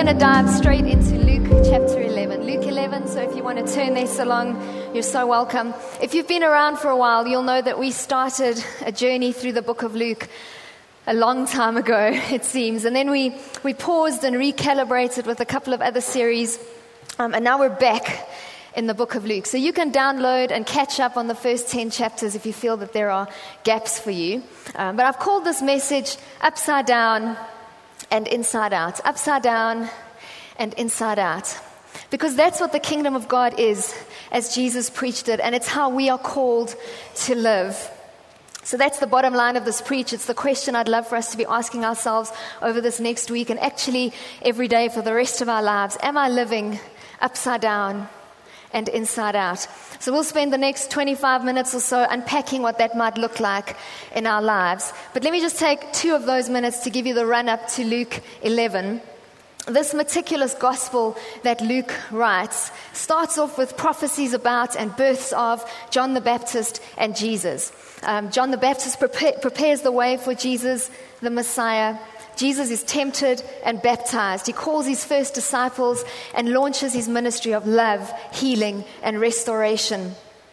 going to dive straight into Luke chapter 11. Luke 11, so if you want to turn this along, you're so welcome. If you've been around for a while, you'll know that we started a journey through the book of Luke a long time ago, it seems. And then we paused and recalibrated with a couple of other series, and now we're back in the book of Luke. So you can download and catch up on the first 10 chapters if you feel that there are gaps for you. But I've called this message Upside Down and Inside Out. Upside Down and Inside Out. Because that's what the kingdom of God is, as Jesus preached it, and it's how we are called to live. So that's the bottom line of this preach. It's the question I'd love for us to be asking ourselves over this next week and actually every day for the rest of our lives. Am I living upside down and inside out? So we'll spend the next 25 minutes or so unpacking what that might look like in our lives. But let me just take 2 of those minutes to give you the run-up to Luke 11. This meticulous gospel that Luke writes starts off with prophecies about and births of John the Baptist and Jesus. John the Baptist prepares the way for Jesus, the Messiah. Jesus is tempted and baptized. He calls his first disciples and launches his ministry of love, healing, and restoration.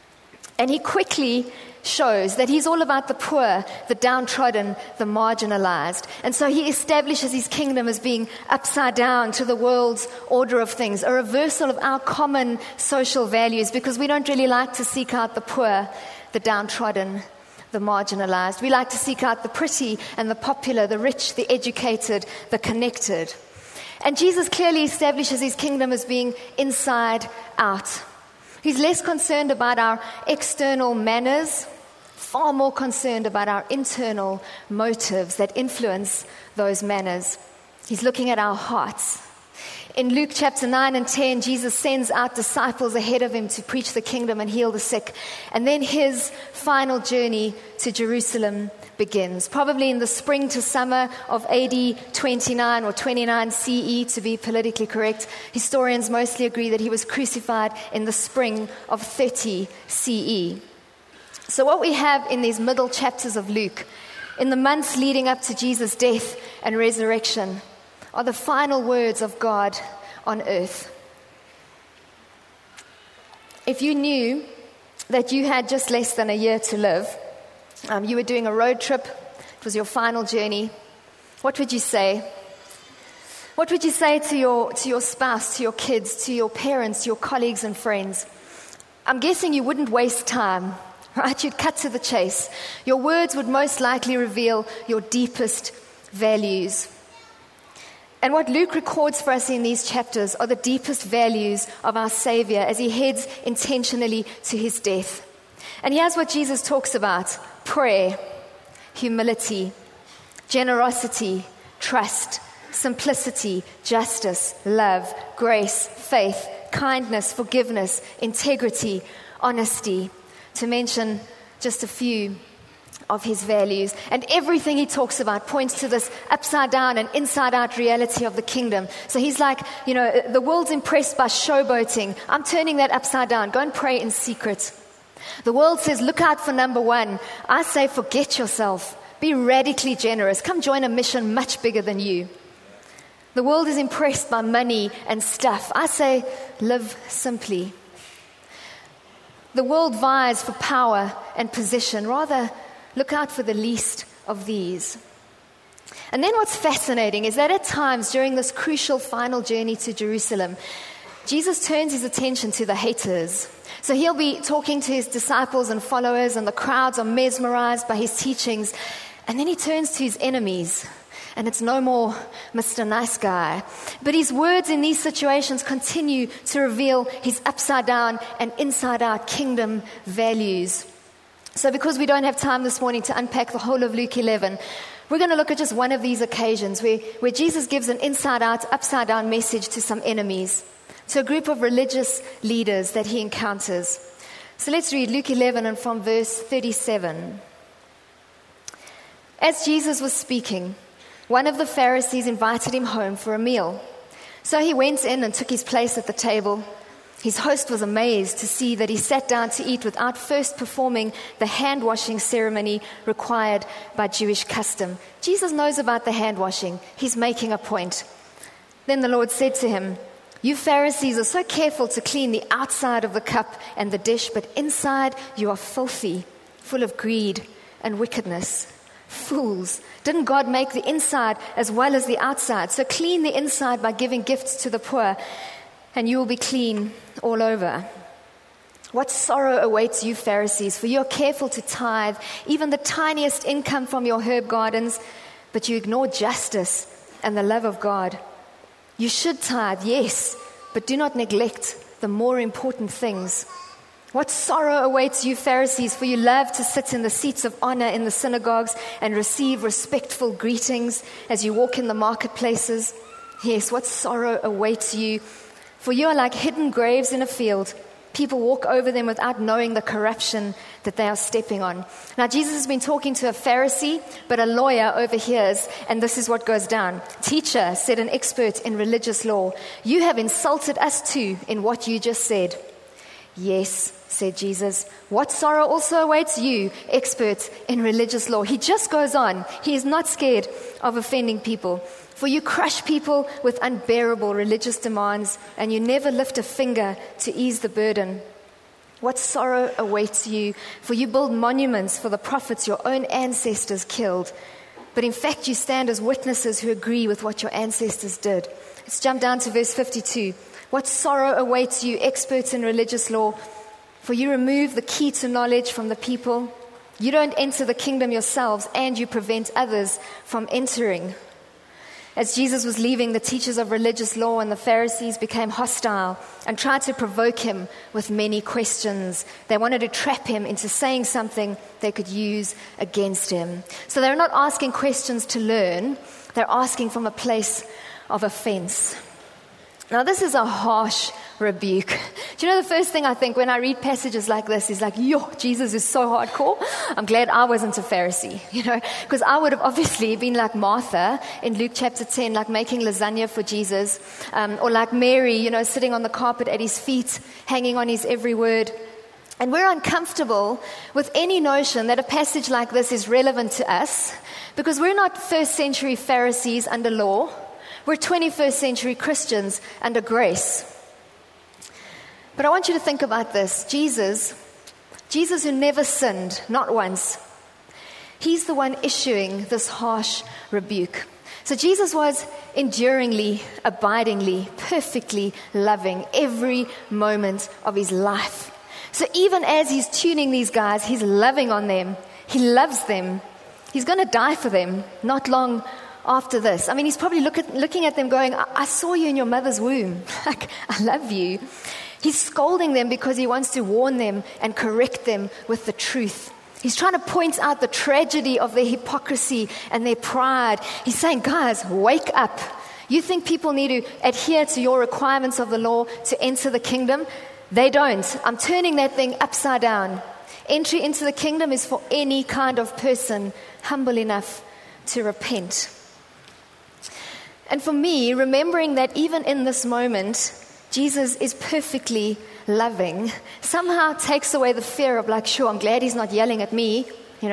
And he quickly shows that he's all about the poor, the downtrodden, the marginalized. And so he establishes his kingdom as being upside down to the world's order of things, a reversal of our common social values, because we don't really like to seek out the poor, the downtrodden, the marginalized. We like to seek out the pretty and the popular, the rich, the educated, the connected. And Jesus clearly establishes his kingdom as being inside out. He's less concerned about our external manners, far more concerned about our internal motives that influence those manners. He's looking at our hearts. In Luke chapter 9 and 10, Jesus sends out disciples ahead of him to preach the kingdom and heal the sick. And then his final journey to Jerusalem begins, probably in the spring to summer of AD 29 or 29 CE, to be politically correct. Historians mostly agree that he was crucified in the spring of 30 CE. So what we have in these middle chapters of Luke, in the months leading up to Jesus' death and resurrection, are the final words of God on earth. If you knew that you had just less than a year to live, you were doing a road trip, it was your final journey, what would you say? What would you say to your spouse, to your kids, to your parents, your colleagues and friends? I'm guessing you wouldn't waste time, right? You'd cut to the chase. Your words would most likely reveal your deepest values. And what Luke records for us in these chapters are the deepest values of our Savior as he heads intentionally to his death. And here's what Jesus talks about: prayer, humility, generosity, trust, simplicity, justice, love, grace, faith, kindness, forgiveness, integrity, honesty, to mention just a few of his values. And everything he talks about points to this upside down and inside out reality of the kingdom. So he's like, the world's impressed by showboating. I'm turning that upside down. Go and pray in secret. The world says, look out for number one. I say, forget yourself. Be radically generous. Come join a mission much bigger than you. The world is impressed by money and stuff. I say, live simply. The world vies for power and position. Rather, look out for the least of these. And then what's fascinating is that at times during this crucial final journey to Jerusalem, Jesus turns his attention to the haters. So he'll be talking to his disciples and followers, and the crowds are mesmerized by his teachings. And then he turns to his enemies, and it's no more Mr. Nice Guy. But his words in these situations continue to reveal his upside down and inside out kingdom values. So because we don't have time this morning to unpack the whole of Luke 11, we're going to look at just one of these occasions where Jesus gives an inside-out, upside-down message to some enemies, to a group of religious leaders that he encounters. So let's read Luke 11 and from verse 37. As Jesus was speaking, one of the Pharisees invited him home for a meal. So he went in and took his place at the table. His host was amazed to see that he sat down to eat without first performing the hand-washing ceremony required by Jewish custom. Jesus knows about the hand-washing. He's making a point. Then the Lord said to him, "You Pharisees are so careful to clean the outside of the cup and the dish, but inside you are filthy, full of greed and wickedness. Fools, didn't God make the inside as well as the outside? So clean the inside by giving gifts to the poor, and you will be clean all over. What sorrow awaits you Pharisees, for you are careful to tithe even the tiniest income from your herb gardens, but you ignore justice and the love of God. You should tithe, yes, but do not neglect the more important things. What sorrow awaits you Pharisees, for you love to sit in the seats of honor in the synagogues and receive respectful greetings as you walk in the marketplaces. Yes, what sorrow awaits you, for you are like hidden graves in a field. People walk over them without knowing the corruption that they are stepping on." Now, Jesus has been talking to a Pharisee, but a lawyer overhears, and this is what goes down. "Teacher," said an expert in religious law, "you have insulted us too in what you just said." "Yes," said Jesus, "what sorrow also awaits you, experts in religious law." He just goes on. He is not scared of offending people. "For you crush people with unbearable religious demands, and you never lift a finger to ease the burden. What sorrow awaits you, for you build monuments for the prophets your own ancestors killed. But in fact you stand as witnesses who agree with what your ancestors did." Let's jump down to verse 52. "What sorrow awaits you, experts in religious law, for you remove the key to knowledge from the people. You don't enter the kingdom yourselves, and you prevent others from entering." As Jesus was leaving, the teachers of religious law and the Pharisees became hostile and tried to provoke him with many questions. They wanted to trap him into saying something they could use against him. So they're not asking questions to learn, they're asking from a place of offense. Now, this is a harsh rebuke. Do you know the first thing I think when I read passages like this is like, yo, Jesus is so hardcore. I'm glad I wasn't a Pharisee, because I would have obviously been like Martha in Luke chapter 10, like making lasagna for Jesus, or like Mary, sitting on the carpet at his feet, hanging on his every word. And we're uncomfortable with any notion that a passage like this is relevant to us, because we're not first century Pharisees under law. We're 21st century Christians under grace. But I want you to think about this. Jesus who never sinned, not once, he's the one issuing this harsh rebuke. So Jesus was enduringly, abidingly, perfectly loving every moment of his life. So even as he's tuning these guys, he's loving on them. He loves them. He's going to die for them not long after this. I mean, he's probably looking at them going, I saw you in your mother's womb. Like, I love you. He's scolding them because he wants to warn them and correct them with the truth. He's trying to point out the tragedy of their hypocrisy and their pride. He's saying, guys, wake up. You think people need to adhere to your requirements of the law to enter the kingdom? They don't. I'm turning that thing upside down. Entry into the kingdom is for any kind of person humble enough to repent. And for me, remembering that even in this moment, Jesus is perfectly loving, somehow takes away the fear of like, sure, I'm glad he's not yelling at me,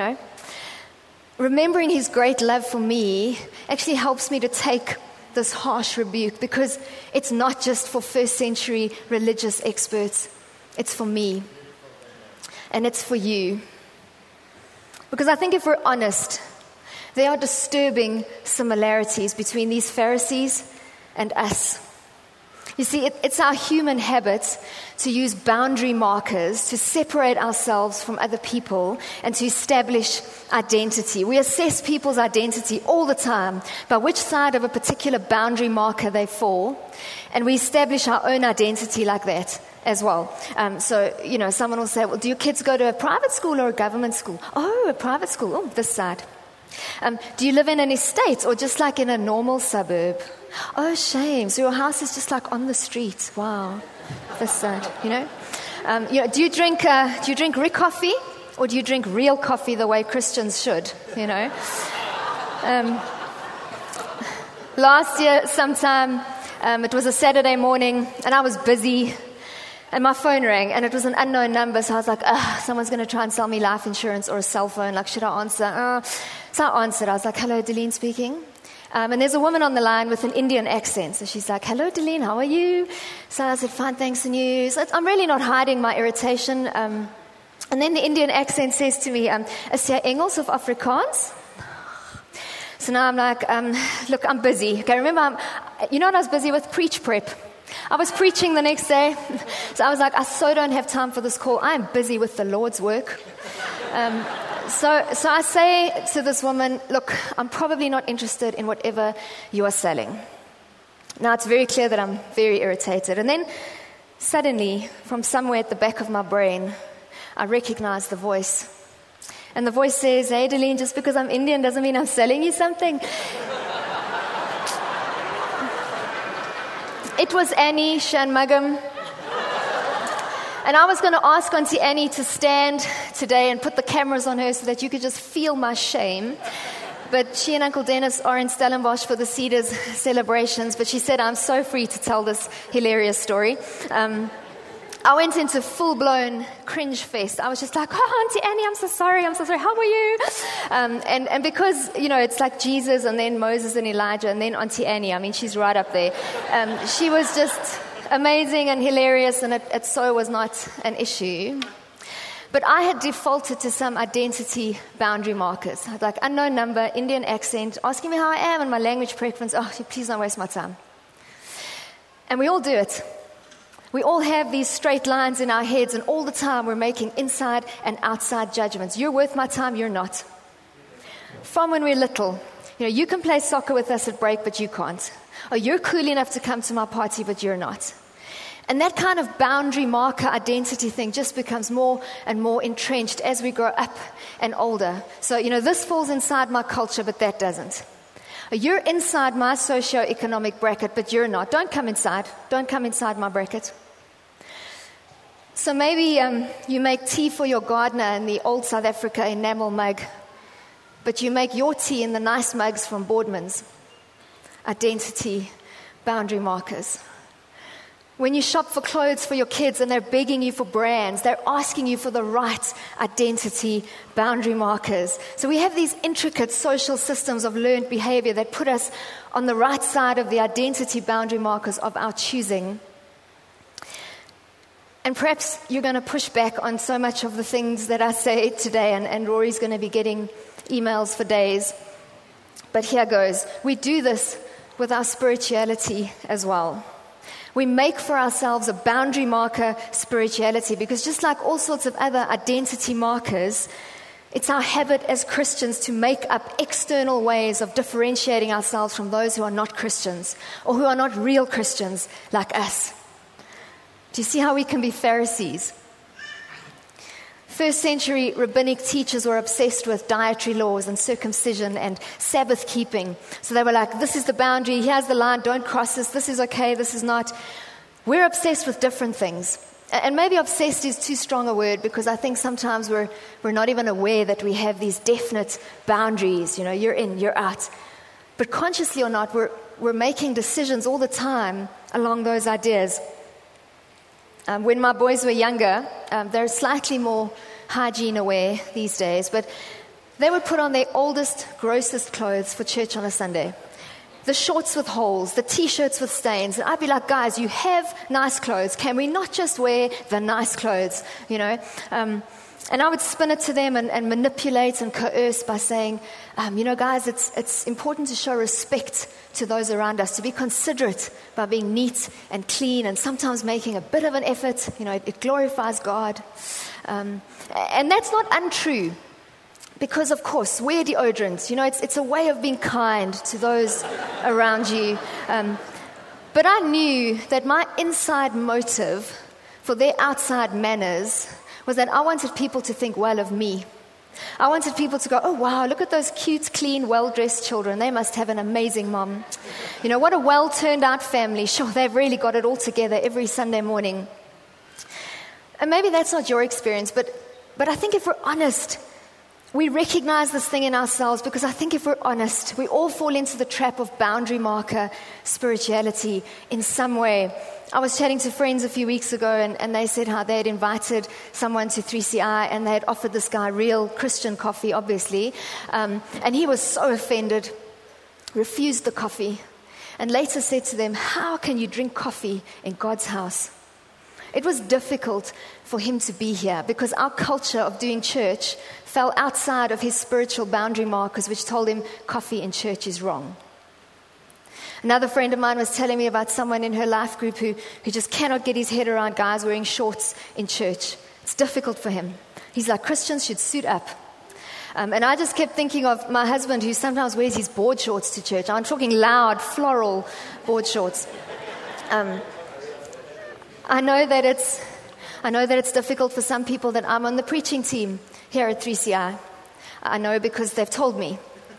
Remembering his great love for me actually helps me to take this harsh rebuke, because it's not just for first century religious experts, it's for me. And it's for you. Because I think if we're honest, there are disturbing similarities between these Pharisees and us. You see, it's our human habit to use boundary markers to separate ourselves from other people and to establish identity. We assess people's identity all the time by which side of a particular boundary marker they fall, and we establish our own identity like that as well. So, someone will say, well, do your kids go to a private school or a government school? Oh, a private school. Oh, this side. Do you live in an estate or just like in a normal suburb? Oh, shame. So your house is just like on the street. Wow. This side, Do you drink Rick coffee, or do you drink real coffee the way Christians should, Last year sometime, it was a Saturday morning, and I was busy, and my phone rang, and it was an unknown number, so I was like, someone's going to try and sell me life insurance or a cell phone. Like, should I answer? So I answered. I was like, hello, Delene speaking. And there's a woman on the line with an Indian accent. So she's like, hello, Delene, how are you? So I said, fine, thanks, and you? So I'm really not hiding my irritation. And then the Indian accent says to me, is jy Engels of Afrikaans? So now I'm like, look, I'm busy. Okay, remember, you know what I was busy with? Preach prep. I was preaching the next day. So I was like, I so don't have time for this call. I'm busy with the Lord's work. So I say to this woman, look, I'm probably not interested in whatever you are selling. Now it's very clear that I'm very irritated. And then suddenly, from somewhere at the back of my brain, I recognize the voice. And the voice says, hey, Delene, just because I'm Indian doesn't mean I'm selling you something. It was Annie Shanmugam. And I was going to ask Auntie Annie to stand today and put the cameras on her so that you could just feel my shame. But she and Uncle Dennis are in Stellenbosch for the Cedars celebrations. But she said, I'm so free to tell this hilarious story. I went into full-blown cringe fest. I was just like, oh, Auntie Annie, I'm so sorry, how are you? And because, you know, it's like Jesus and then Moses and Elijah and then Auntie Annie, I mean, she's right up there. She was just amazing and hilarious, and it so was not an issue. But I had defaulted to some identity boundary markers. Like unknown number, Indian accent, asking me how I am and my language preference. Oh, please don't waste my time. And we all do it. We all have these straight lines in our heads, and all the time we're making inside and outside judgments. You're worth my time, you're not. From when we're little, you know, you can play soccer with us at break, but you can't. Or you're cool enough to come to my party, but you're not. And that kind of boundary marker identity thing just becomes more and more entrenched as we grow up and older. So, you know, this falls inside my culture, but that doesn't. You're inside my socio-economic bracket, but you're not. Don't come inside. Don't come inside my bracket. So maybe you make tea for your gardener in the old South Africa enamel mug, but you make your tea in the nice mugs from Boardman's. Identity boundary markers. When you shop for clothes for your kids and they're begging you for brands, they're asking you for the right identity boundary markers. So we have these intricate social systems of learned behavior that put us on the right side of the identity boundary markers of our choosing. And perhaps you're going to push back on so much of the things that I say today, and Rory's going to be getting emails for days. But here goes. We do this with our spirituality as well. We make for ourselves a boundary marker spirituality because just like all sorts of other identity markers, it's our habit as Christians to make up external ways of differentiating ourselves from those who are not Christians or who are not real Christians like us. Do you see how we can be Pharisees? First century rabbinic teachers were obsessed with dietary laws and circumcision and Sabbath keeping. So they were like, this is the boundary, here's the line, don't cross this is okay, this is not. We're obsessed with different things. And maybe obsessed is too strong a word because I think sometimes we're not even aware that we have these definite boundaries. You know, you're in, you're out. But consciously or not, we're making decisions all the time along those ideas. When my boys were younger, they're slightly more hygiene aware these days, but they would put on their oldest, grossest clothes for church on a Sunday. The shorts with holes, the t-shirts with stains. And I'd be like, guys, you have nice clothes. Can we not just wear the nice clothes, you know? And I would spin it to them and manipulate and coerce by saying, you know, guys, it's important to show respect to those around us, to be considerate by being neat and clean and sometimes making a bit of an effort. You know, it glorifies God. And that's not untrue because, of course, wear deodorant. You know, it's a way of being kind to those around you. But I knew that my inside motive for their outside manners was that I wanted people to think well of me. I wanted people to go, oh, wow, look at those cute, clean, well-dressed children. They must have an amazing mom. You know, what a well-turned-out family. Sure, they've really got it all together every Sunday morning. And maybe that's not your experience, but I think if we're honest, we recognize this thing in ourselves because I think if we're honest, we all fall into the trap of boundary marker spirituality in some way. I was chatting to friends a few weeks ago and they said how they had invited someone to 3CI and they had offered this guy real Christian coffee, obviously. And he was so offended. refused the coffee, and later said to them, "How can you drink coffee in God's house?" It was difficult for him to be here because our culture of doing church fell outside of his spiritual boundary markers, which told him coffee in church is wrong. Another friend of mine was telling me about someone in her life group who just cannot get his head around guys wearing shorts in church. It's difficult for him. He's like, Christians should suit up. And I just kept thinking of my husband, who sometimes wears his board shorts to church. I'm talking loud, floral board shorts. I know that it's difficult for some people that I'm on the preaching team here at 3CI. I know because they've told me.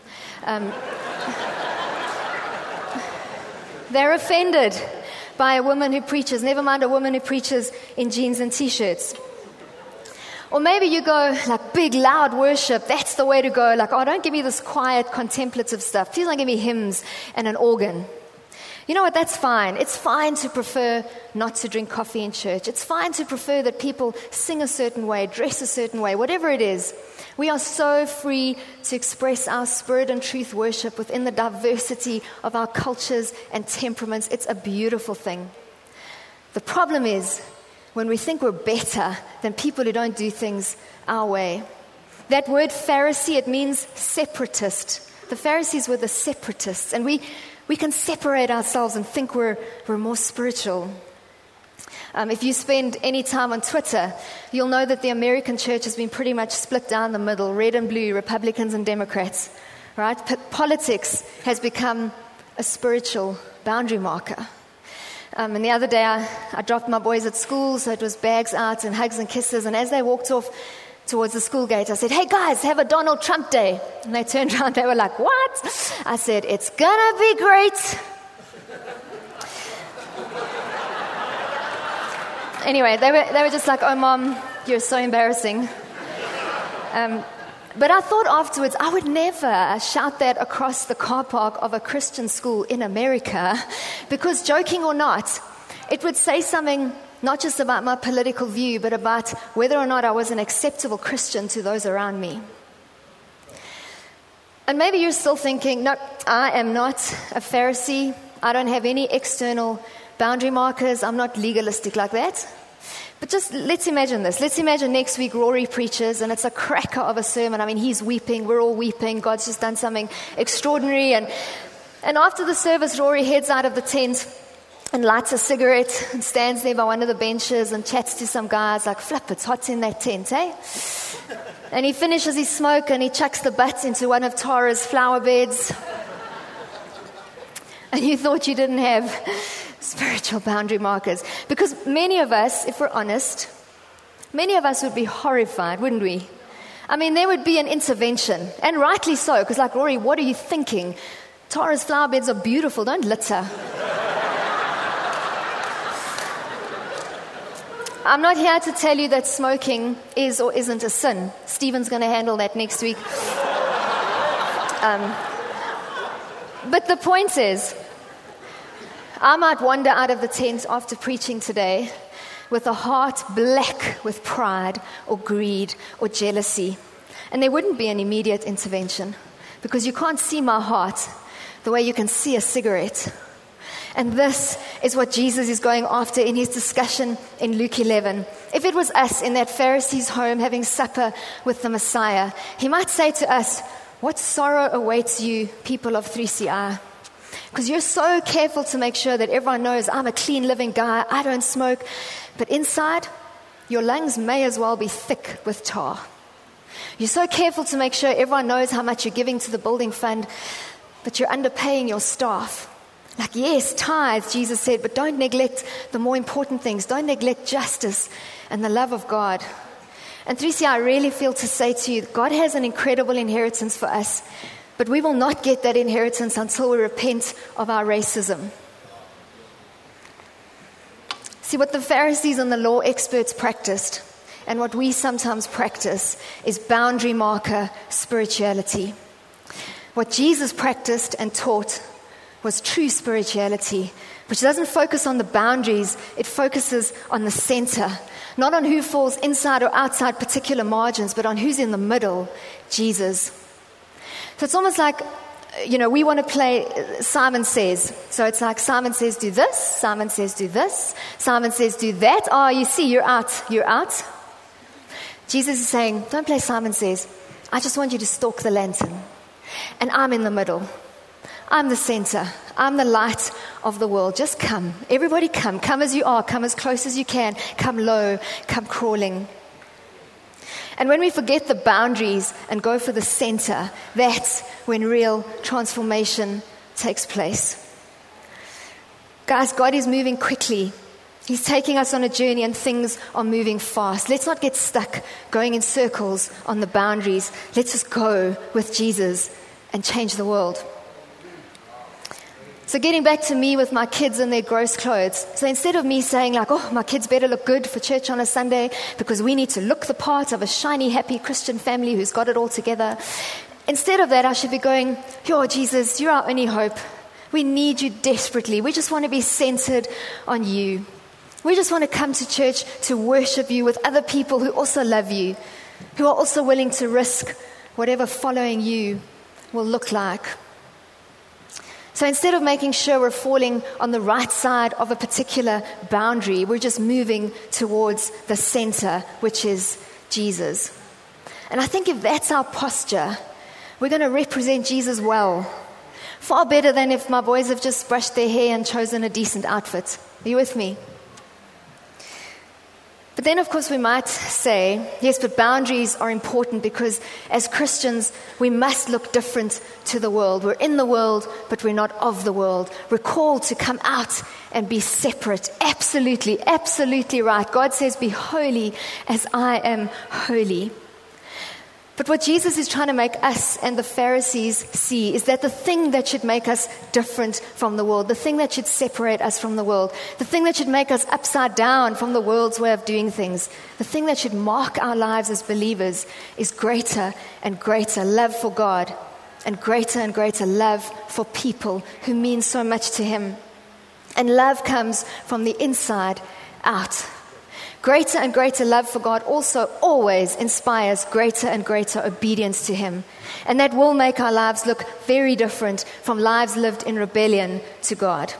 They're offended by a woman who preaches, never mind a woman who preaches in jeans and t-shirts. Or maybe you go, like, big, loud worship, that's the way to go. Like, oh, don't give me this quiet, contemplative stuff. Please don't give me hymns and an organ. You know what, that's fine. It's fine to prefer not to drink coffee in church. It's fine to prefer that people sing a certain way, dress a certain way, whatever it is. We are so free to express our spirit and truth worship within the diversity of our cultures and temperaments. It's a beautiful thing. The problem is when we think we're better than people who don't do things our way. That word Pharisee, it means separatist. The Pharisees were the separatists, and we can separate ourselves and think we're more spiritual. If you spend any time on Twitter, you'll know that the American church has been pretty much split down the middle, red and blue, Republicans and Democrats, right? Politics has become a spiritual boundary marker. And the other day, I dropped my boys at school, so it was bags out and hugs and kisses. And as they walked off towards the school gate, I said, "Hey guys, have a Donald Trump day." And they turned around, they were like, "What?" I said, "It's gonna be great." Anyway, they were just like, "Oh, Mom, you're so embarrassing." But I thought afterwards, I would never shout that across the car park of a Christian school in America, because joking or not, it would say something not just about my political view, but about whether or not I was an acceptable Christian to those around me. And maybe you're still thinking, no, I am not a Pharisee. I don't have any external boundary markers. I'm not legalistic like that. But just let's imagine this. Let's imagine next week Rory preaches and it's a cracker of a sermon. I mean, he's weeping. We're all weeping. God's just done something extraordinary. And after the service, Rory heads out of the tent and lights a cigarette and stands there by one of the benches and chats to some guys like, "Flip, it's hot in that tent, eh?" And he finishes his smoke and he chucks the butt into one of Tara's flower beds. And you thought you didn't have spiritual boundary markers. Because many of us, if we're honest, many of us would be horrified, wouldn't we? I mean, there would be an intervention, and rightly so, because like, Rory, what are you thinking? Tara's flower beds are beautiful, don't litter. I'm not here to tell you that smoking is or isn't a sin. Stephen's going to handle that next week. But the point is, I might wander out of the tent after preaching today with a heart black with pride or greed or jealousy. And there wouldn't be an immediate intervention because you can't see my heart the way you can see a cigarette. And this is what Jesus is going after in his discussion in Luke 11. If it was us in that Pharisee's home having supper with the Messiah, he might say to us, "What sorrow awaits you, people of 3CI? Because you're so careful to make sure that everyone knows I'm a clean living guy, I don't smoke. But inside, your lungs may as well be thick with tar. You're so careful to make sure everyone knows how much you're giving to the building fund, but you're underpaying your staff. Like, yes, tithes, Jesus said, but don't neglect the more important things. Don't neglect justice and the love of God." And 3CI, I really feel to say to you, God has an incredible inheritance for us, but we will not get that inheritance until we repent of our racism. See, what the Pharisees and the law experts practiced, and what we sometimes practice, is boundary marker spirituality. What Jesus practiced and taught was true spirituality, which doesn't focus on the boundaries, it focuses on the center. Not on who falls inside or outside particular margins, but on who's in the middle, Jesus. So it's almost like we want to play Simon Says. So it's like Simon says, do this. Simon says, do this. Simon says, do that. Oh, you see, you're out. You're out. Jesus is saying, don't play Simon Says. I just want you to stalk the lantern. And I'm in the middle. I'm the center. I'm the light of the world. Just come. Everybody come. Come as you are. Come as close as you can. Come low. Come crawling. And when we forget the boundaries and go for the center, that's when real transformation takes place. Guys, God is moving quickly. He's taking us on a journey and things are moving fast. Let's not get stuck going in circles on the boundaries. Let's just go with Jesus and change the world. So getting back to me with my kids and their gross clothes. So instead of me saying like, oh, my kids better look good for church on a Sunday because we need to look the part of a shiny, happy Christian family who's got it all together. Instead of that, I should be going, yo, Jesus, you're our only hope. We need you desperately. We just want to be centered on you. We just want to come to church to worship you with other people who also love you, who are also willing to risk whatever following you will look like. So instead of making sure we're falling on the right side of a particular boundary, we're just moving towards the center, which is Jesus. And I think if that's our posture, we're going to represent Jesus well. Far better than if my boys have just brushed their hair and chosen a decent outfit. Are you with me? But then, of course, we might say, yes, but boundaries are important because as Christians, we must look different to the world. We're in the world, but we're not of the world. We're called to come out and be separate. Absolutely, absolutely right. God says, be holy as I am holy. But what Jesus is trying to make us and the Pharisees see is that the thing that should make us different from the world, the thing that should separate us from the world, the thing that should make us upside down from the world's way of doing things, the thing that should mark our lives as believers is greater and greater love for God and greater love for people who mean so much to Him. And love comes from the inside out. Greater and greater love for God also always inspires greater and greater obedience to Him. And that will make our lives look very different from lives lived in rebellion to God.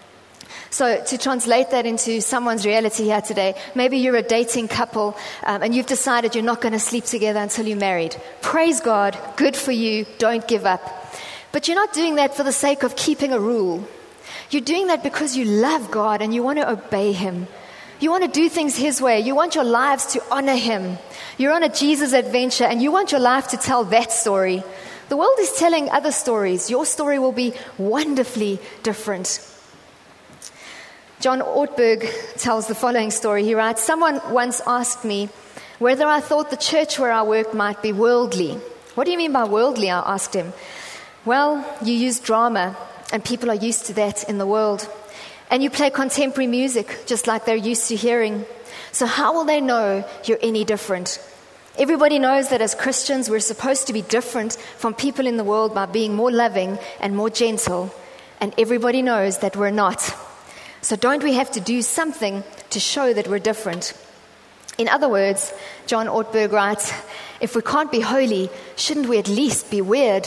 So to translate that into someone's reality here today, maybe you're a dating couple and you've decided you're not going to sleep together until you're married. Praise God, good for you, don't give up. But you're not doing that for the sake of keeping a rule. You're doing that because you love God and you want to obey Him. You want to do things His way. You want your lives to honor Him. You're on a Jesus adventure and you want your life to tell that story. The world is telling other stories. Your story will be wonderfully different. John Ortberg tells the following story. He writes, someone once asked me whether I thought the church where I worked might be worldly. What do you mean by worldly? I asked him. Well, you use drama and people are used to that in the world. And you play contemporary music, just like they're used to hearing. So how will they know you're any different? Everybody knows that as Christians, we're supposed to be different from people in the world by being more loving and more gentle. And everybody knows that we're not. So don't we have to do something to show that we're different? In other words, John Ortberg writes, if we can't be holy, shouldn't we at least be weird?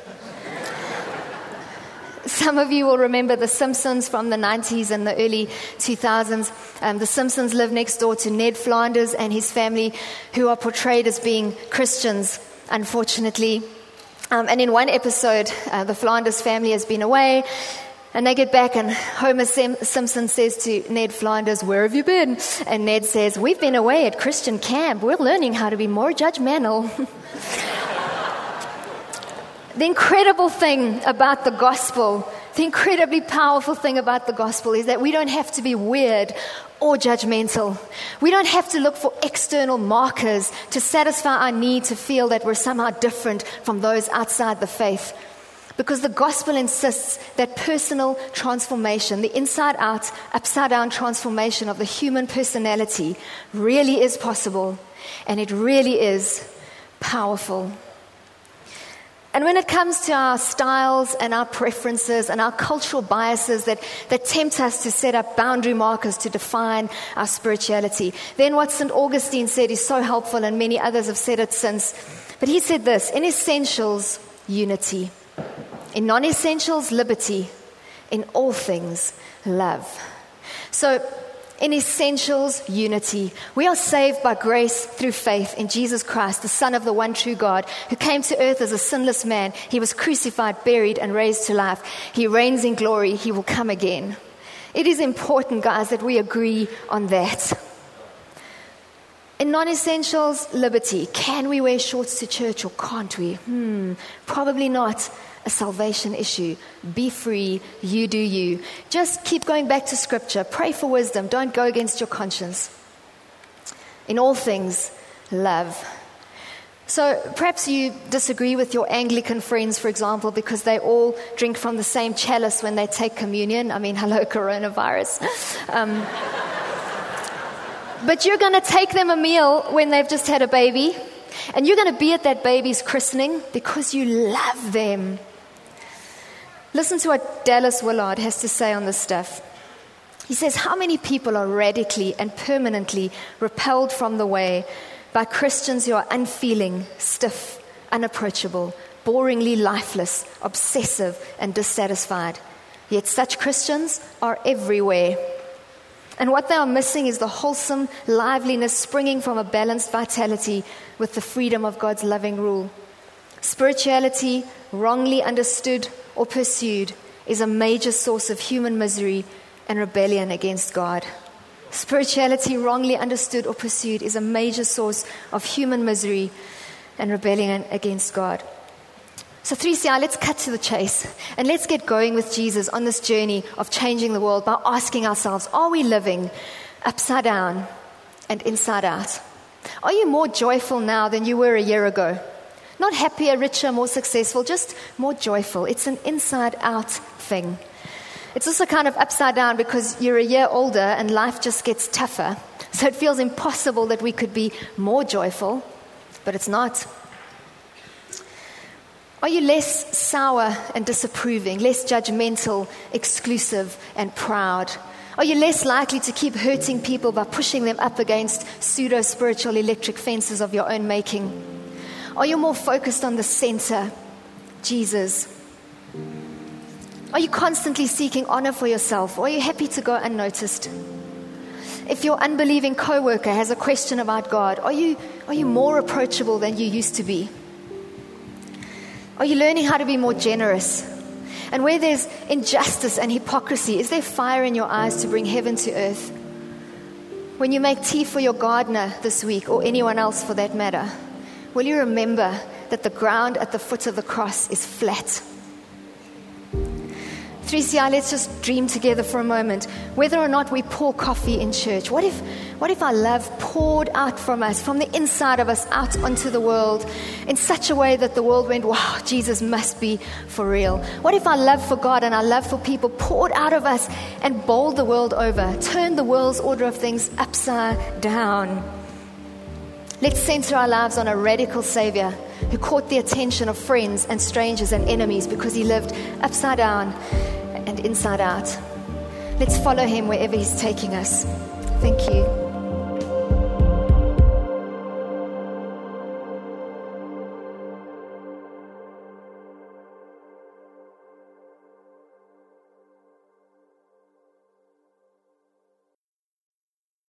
Some of you will remember The Simpsons from the 90s and the early 2000s. The Simpsons live next door to Ned Flanders and his family, who are portrayed as being Christians, unfortunately. And in one episode, the Flanders family has been away, and they get back, and Homer Simpson says to Ned Flanders, where have you been? And Ned says, we've been away at Christian camp. We're learning how to be more judgmental. The incredible thing about the gospel, the incredibly powerful thing about the gospel is that we don't have to be weird or judgmental. We don't have to look for external markers to satisfy our need to feel that we're somehow different from those outside the faith. Because the gospel insists that personal transformation, the inside out, upside down transformation of the human personality really is possible, and it really is powerful. And when it comes to our styles and our preferences and our cultural biases that tempt us to set up boundary markers to define our spirituality, then what St. Augustine said is so helpful, and many others have said it since. But he said this, in essentials, unity. In non-essentials, liberty. In all things, love. So, in essentials, unity. We are saved by grace through faith in Jesus Christ, the Son of the one true God, who came to earth as a sinless man. He was crucified, buried, and raised to life. He reigns in glory. He will come again. It is important, guys, that we agree on that. In non-essentials, liberty. Can we wear shorts to church or can't we? Probably not a salvation issue. Be free, you do you. Just keep going back to Scripture. Pray for wisdom. Don't go against your conscience. In all things, love. So perhaps you disagree with your Anglican friends, for example, because they all drink from the same chalice when they take communion. I mean, hello, coronavirus. But you're going to take them a meal when they've just had a baby, and you're going to be at that baby's christening because you love them. Listen to what Dallas Willard has to say on this stuff. He says, how many people are radically and permanently repelled from the way by Christians who are unfeeling, stiff, unapproachable, boringly lifeless, obsessive, and dissatisfied. Yet such Christians are everywhere. And what they are missing is the wholesome liveliness springing from a balanced vitality with the freedom of God's loving rule. Spirituality, wrongly understood or pursued, is a major source of human misery and rebellion against God. Spirituality, wrongly understood or pursued, is a major source of human misery and rebellion against God. So 3CI, let's cut to the chase and let's get going with Jesus on this journey of changing the world by asking ourselves, are we living upside down and inside out? Are you more joyful now than you were a year ago? Not happier, richer, more successful, just more joyful. It's an inside-out thing. It's also kind of upside down because you're a year older and life just gets tougher. So it feels impossible that we could be more joyful, but it's not. Are you less sour and disapproving, less judgmental, exclusive, and proud? Are you less likely to keep hurting people by pushing them up against pseudo-spiritual electric fences of your own making? Are you more focused on the center, Jesus? Are you constantly seeking honor for yourself, or are you happy to go unnoticed? If your unbelieving coworker has a question about God, are you more approachable than you used to be? Are you learning how to be more generous? And where there's injustice and hypocrisy, is there fire in your eyes to bring heaven to earth? When you make tea for your gardener this week, or anyone else for that matter, will you remember that the ground at the foot of the cross is flat? 3CI, let's just dream together for a moment. Whether or not we pour coffee in church, what if our love poured out from us, from the inside of us, out onto the world in such a way that the world went, wow, Jesus must be for real? What if our love for God and our love for people poured out of us and bowled the world over, turned the world's order of things upside down? Let's center our lives on a radical Savior who caught the attention of friends and strangers and enemies because he lived upside down and inside out. Let's follow him wherever he's taking us. Thank you.